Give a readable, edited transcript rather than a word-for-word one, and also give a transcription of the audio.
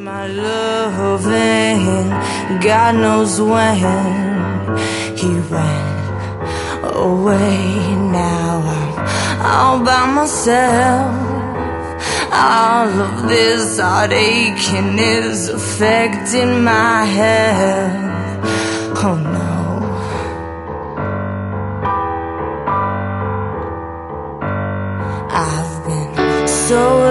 my loving, God knows when he went away. Now I'm all by myself. All of this heartache is affecting my health. Oh no. I've been so